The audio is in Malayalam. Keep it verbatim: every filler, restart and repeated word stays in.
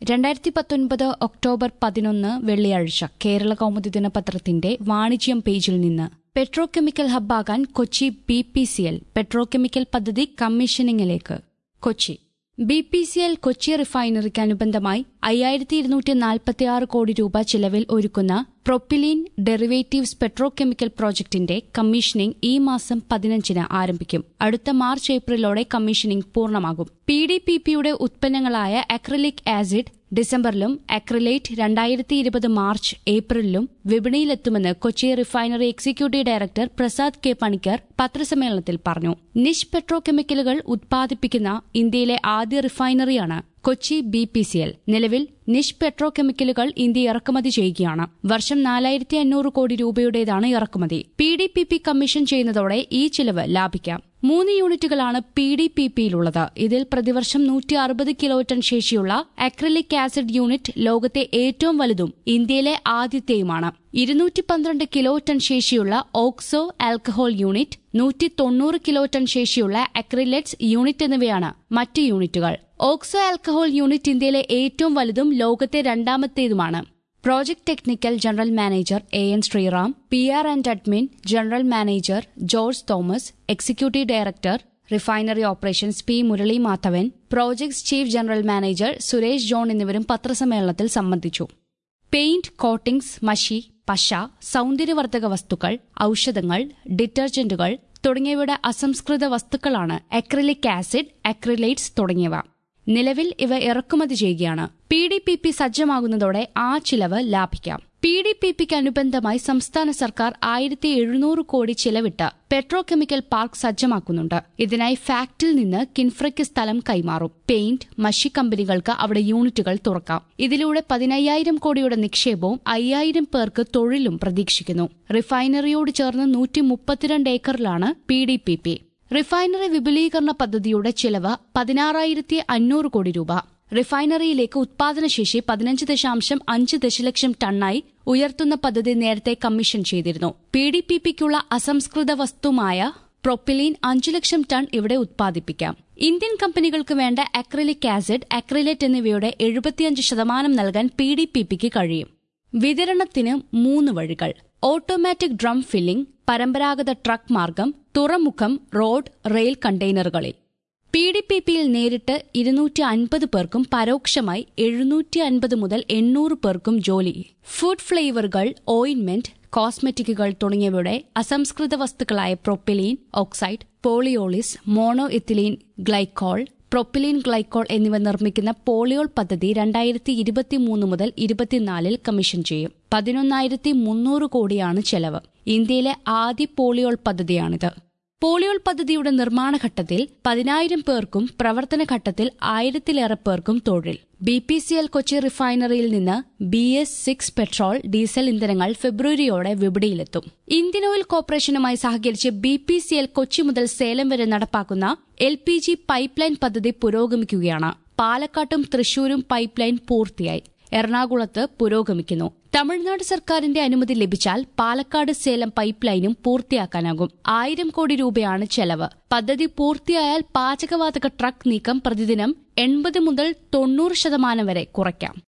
രണ്ടായിരത്തി പത്തൊൻപത് ഒക്ടോബർ പതിനൊന്ന് വെള്ളിയാഴ്ച കേരള കൗമുദി ദിനപത്രത്തിന്റെ വാണിജ്യം പേജിൽ നിന്ന് പെട്രോകെമിക്കൽ ഹബ്ബാകാൻ Kochi B P C L petrochemical പദ്ധതി കമ്മീഷനിംഗിലേക്ക്. Kochi B P C L Kochi റിഫൈനറിക്ക് അനുബന്ധമായി അയ്യായിരത്തി ഇരുന്നൂറ്റി നാൽപ്പത്തിയാറ് കോടി രൂപ ചിലവിൽ ഒരുക്കുന്ന പ്രൊപ്പിലീൻ ഡെറിവേറ്റീവ്സ് പെട്രോകെമിക്കൽ പ്രോജക്ടിന്റെ കമ്മീഷനിംഗ് ഈ മാസം പതിനഞ്ചിന് ആരംഭിക്കും. അടുത്ത മാർച്ച് ഏപ്രിലോടെ കമ്മീഷനിംഗ് പൂർണ്ണമാകും. പി ഡി പി പിയുടെ ഉത്പന്നങ്ങളായ അക്രിലിക് ആസിഡ് ഡിസംബറിലും അക്രിലേറ്റ് രണ്ടായിരത്തി ഇരുപത് മാർച്ച് ഏപ്രിലിലും വിപണിയിലെത്തുമെന്ന് Kochi refinery executive director Prasad K Panicker പത്രസമ്മേളനത്തിൽ പറഞ്ഞു. നിഷ് പെട്രോകെമിക്കലുകൾ ഉത്പാദിപ്പിക്കുന്ന ഇന്ത്യയിലെ ആദ്യ റിഫൈനറിയാണ് Kochi B P C L. നിലവിൽ നിഷ് പെട്രോകെമിക്കലുകൾ ഇന്ത്യ ഇറക്കുമതി ചെയ്യുകയാണ്. വർഷം നാലായിരത്തി അഞ്ഞൂറ് കോടി രൂപയുടേതാണ് ഇറക്കുമതി. P D P P commission ചെയ്യുന്നതോടെ ഈ ചിലവ് ലാഭിക്കാം. മൂന്ന് യൂണിറ്റുകളാണ് പി ഡി പി പിയിലുള്ളത്. ഇതിൽ പ്രതിവർഷം നൂറ്റി അറുപത് കിലോ ടൺ ശേഷിയുള്ള അക്രിലിക് ആസിഡ് യൂണിറ്റ് ലോകത്തെ ഏറ്റവും വലുതും ഇന്ത്യയിലെ ആദ്യത്തെയുമാണ്. ഇരുന്നൂറ്റി പന്ത്രണ്ട് കിലോ ടൺ ശേഷിയുള്ള ഓക്സോ ആൽക്കഹോൾ യൂണിറ്റ്, നൂറ്റി തൊണ്ണൂറ് കിലോ ടൺ ശേഷിയുള്ള അക്രിലേറ്റ്സ് യൂണിറ്റ് എന്നിവയാണ് മറ്റ് യൂണിറ്റുകൾ. ഓക്സോ ആൽക്കഹോൾ യൂണിറ്റ് ഇന്ത്യയിലെ ഏറ്റവും വലുതും ലോകത്തെ രണ്ടാമത്തേതുമാണ്. Project technical general manager A N Sreeram, P R and admin general manager George Thomas, executive director refinery operations P Murali Madhavan, projects chief general manager Suresh John എന്നിവരും പത്രസമ്മേളനത്തിൽ സംബന്ധിച്ചു. പെയിന്റ്, കോട്ടിംഗ്സ്, മഷി, പശ, സൌന്ദര്യവർദ്ധക വസ്തുക്കൾ, ഔഷധങ്ങൾ, ഡിറ്റർജന്റുകൾ തുടങ്ങിയവയുടെ അസംസ്കൃത വസ്തുക്കളാണ് അക്രിലിക് ആസിഡ്, അക്രിലേറ്റ്സ് തുടങ്ങിയവ. നിലവിൽ ഇവ ഇറക്കുമതി ചെയ്യുകയാണ്. പി ഡി പി പി സജ്ജമാകുന്നതോടെ ആ ചിലവ് ലാഭിക്കാം. പി ഡി പി പിക്ക് അനുബന്ധമായി സംസ്ഥാന സർക്കാർ ആയിരത്തി എഴുന്നൂറ് കോടി ചിലവിട്ട് പെട്രോകെമിക്കൽ പാർക്ക് സജ്ജമാക്കുന്നുണ്ട്. ഇതിനായി ഫാക്ടിൽ നിന്ന് കിൻഫ്രയ്ക്ക് സ്ഥലം കൈമാറും. പെയിന്റ്, മഷി കമ്പനികൾക്ക് അവിടെ യൂണിറ്റുകൾ തുറക്കാം. ഇതിലൂടെ പതിനയ്യായിരം കോടിയുടെ നിക്ഷേപവും അയ്യായിരം പേർക്ക് തൊഴിലും പ്രതീക്ഷിക്കുന്നു. റിഫൈനറിയോട് ചേർന്ന് നൂറ്റി മുപ്പത്തിരണ്ട് ഏക്കറിലാണ് P D P P. Refinery വിപുലീകരണ പദ്ധതിയുടെ ചിലവ് പതിനാറായിരത്തി അഞ്ഞൂറ് കോടി രൂപ. റിഫൈനറിയിലേക്ക് ഉത്പാദനശേഷി പതിനഞ്ച് ദശാംശം അഞ്ച് ദശലക്ഷം ടണ്ണായി ഉയർത്തുന്ന പദ്ധതി നേരത്തെ കമ്മീഷൻ ചെയ്തിരുന്നു. പി ഡി പി പിക്കുള്ള അസംസ്കൃത വസ്തുമായ പ്രൊപ്പിലീൻ അഞ്ചു ലക്ഷം ടൺ ഇവിടെ ഉത്പാദിപ്പിക്കാം. ഇന്ത്യൻ കമ്പനികൾക്ക് വേണ്ട അക്രിലിക് ആസിഡ്, അക്രിലേറ്റ് എന്നിവയുടെ എഴുപത്തിയഞ്ച് ശതമാനം നൽകാൻ പി ഡി പി പിക്ക് കഴിയും. വിതരണത്തിന് മൂന്ന് വഴികൾ: ഓട്ടോമാറ്റിക് ഡ്രം ഫില്ലിംഗ്, പരമ്പരാഗത ട്രക്ക് മാർഗം, തുറമുഖം, റോഡ്, റെയിൽ കണ്ടെയ്നറുകളിൽ. പി ഡി പി പിയിൽ നേരിട്ട് ഇരുന്നൂറ്റി അൻപത് പേർക്കും പരോക്ഷമായി എഴുന്നൂറ്റി അൻപത് മുതൽ എണ്ണൂറ് പേർക്കും ജോലി. ഫുഡ് ഫ്ലേവറുകൾ, ഓയിന്റ്മെന്റ്, കോസ്മെറ്റിക്കുകൾ തുടങ്ങിയവയുടെ അസംസ്കൃത വസ്തുക്കളായ propylene oxide, polyols, mono ethylene glycol, propylene glycol എന്നിവ നിർമ്മിക്കുന്ന പോളിയോൾ പദ്ധതി രണ്ടായിരത്തി ഇരുപത്തിമൂന്ന് മുതൽ ഇരുപത്തിനാലിൽ കമ്മീഷൻ ചെയ്യും. പതിനൊന്നായിരത്തി മുന്നൂറ് കോടിയാണ് ചെലവ്. ഇന്ത്യയിലെ ആദ്യ പോളിയോൾ പദ്ധതിയാണിത്. പോളിയോൾ പദ്ധതിയുടെ നിർമ്മാണഘട്ടത്തിൽ പതിനായിരം പേർക്കും പ്രവർത്തനഘട്ടത്തിൽ ആയിരത്തിലേറെ പേർക്കും തൊഴിൽ. B P C L Kochi റിഫൈനറിയിൽ നിന്ന് B S six petrol, diesel ഇന്ധനങ്ങൾ ഫെബ്രുവരിയോടെ വിപണിയിലെത്തും. ഇന്ത്യൻ ഓയിൽ കോർപ്പറേഷനുമായി സഹകരിച്ച് B P C L Kochi മുതൽ സേലം വരെ നടപ്പാക്കുന്ന L P G pipe line പദ്ധതി പുരോഗമിക്കുകയാണ്. പാലക്കാട്ടും തൃശൂരും പൈപ്പ് ലൈൻ പൂർത്തിയായി. എറണാകുളത്ത് പുരോഗമിക്കുന്നു. തമിഴ്നാട് സർക്കാരിന്റെ അനുമതി ലഭിച്ചാൽ പാലക്കാട് സേലം പൈപ്പ് ലൈനും പൂർത്തിയാക്കാനാകും. ആയിരം കോടി രൂപയാണ് ചെലവ്. പദ്ധതി പൂർത്തിയായാൽ പാചകവാതക ട്രക്ക് നീക്കം പ്രതിദിനം എൺപത് മുതൽ തൊണ്ണൂറ് ശതമാനം വരെ കുറയ്ക്കാം.